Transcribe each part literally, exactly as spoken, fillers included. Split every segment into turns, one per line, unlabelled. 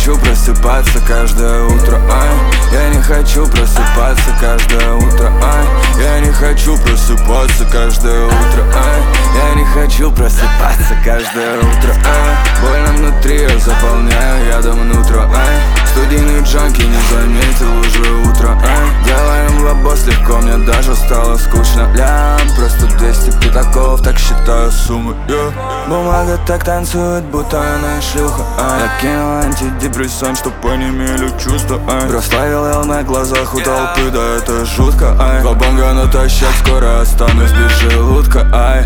хочу просыпаться каждое утро, ай. Я не хочу просыпаться каждое утро, ай. Я не хочу просыпаться каждое утро, ай. Я не хочу просыпаться каждое утро, ай. Больно внутри, я заполняю ядом нутро, ай. Студийный джанки не заметил уже утро, ай. Делаем лобос легко, мне даже стало скучно. Лям, просто двести пятаков, так считаю суммы, yeah. Бумага так танцует, будто она шлюха, ай. Я кинул антидепрессант, чтоб онемели чувства, ай. Прославил на глазах у толпы, да это жутко, ай. Кабанга натощак, скоро останусь без желудка, ай.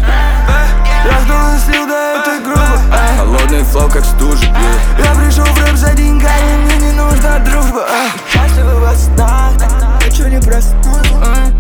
Я жду и слил, да это грубо, ай. Холодный флоу как стужа, yeah. Я пришел в рэп за деньгами, мне не нужна дружба, ай.
Счастливый во снах, хочу не проснуться, ай.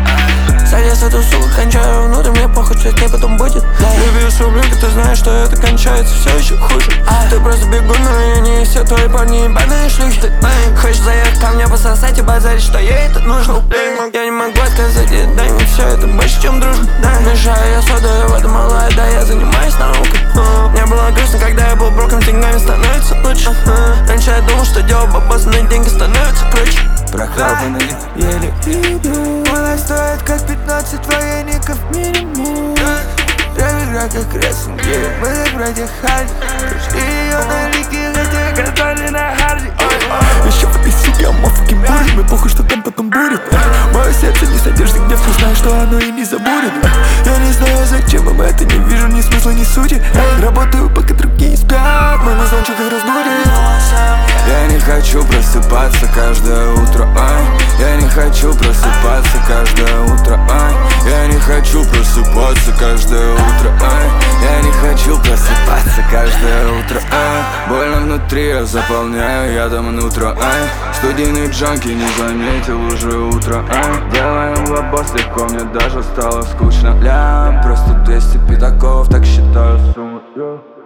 Садись эту суку, кончаю внутрь, мне похуй, что с ней потом будет. Люби свою блинку, ты знаешь, что это кончается все еще хуже. Ты просто бегун, но я не все твои парни ебаные шлюхи. Ты хочешь заехать ко мне пососать и базарить, что ей это нужно. Я не могу отказать, и дай мне все, это больше, чем дружба. Мешаю я соду, я в этом малая, да я занимаюсь наукой. Мне было грустно, когда я был броком, деньгами становится лучше. Раньше я думал, что делал бабосы, но деньги становятся круче.
Прохлапанный еле иду. Она стоит как пятнадцать военников минимум. Я играю как рестлинг, мы как братья Харди. Пришли ее на лике, хотя катали на харде.
Еще в этой суке, I'm motherfucking бурит. Мне похуй, что там потом будет. Мое сердце не содержит гнев, но знаю, что оно и не забудет. Я не знаю, зачем им это, не вижу ни смысла, ни сути. Работаю, пока другие спят, мой звоночек их разбудит.
Я не хочу просыпаться каждое утро, ай. Я не хочу просыпаться каждое утро, ай. Я не хочу просыпаться каждое утро, ай. Я не хочу просыпаться каждое утро, ай. Больно внутри, я заполняю ядом нутро, ай. Студийный джанки не заметил уже утро, ай. Делаем лобос легко, мне даже стало скучно. Лям, просто двести пятаков, так считаю сумму, yeah.